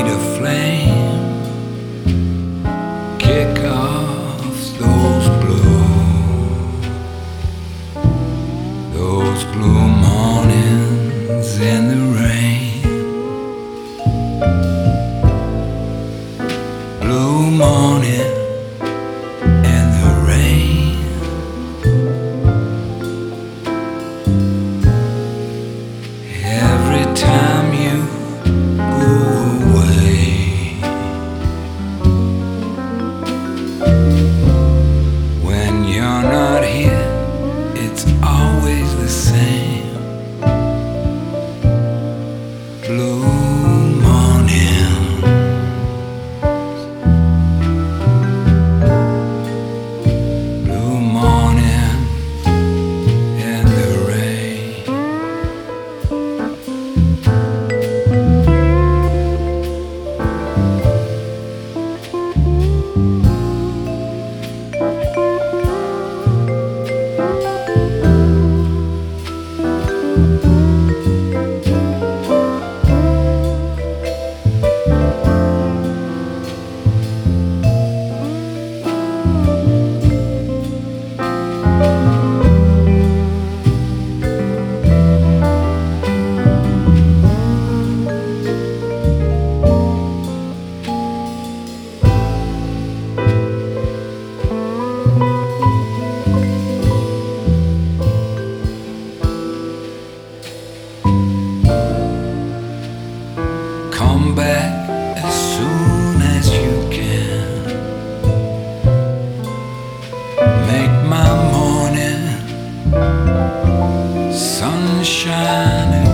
need a flame, kick off those blue mornings in the rain, blue morning in the rain. Every time you go away, when you're not here, it's always the same. Blue morning, blue morning in the rain. Come back as soon as you can. Make my morning sunshine again.